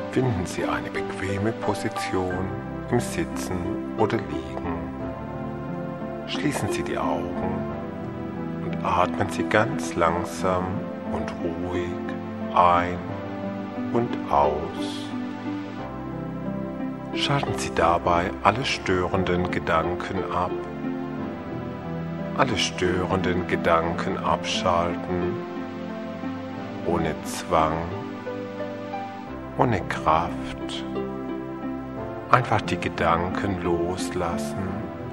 Finden Sie eine bequeme Position im Sitzen oder Liegen. Schließen Sie die Augen und atmen Sie ganz langsam und ruhig ein und aus. Schalten Sie dabei alle störenden Gedanken ab. Alle störenden Gedanken abschalten, ohne Zwang, ohne Kraft. Einfach die Gedanken loslassen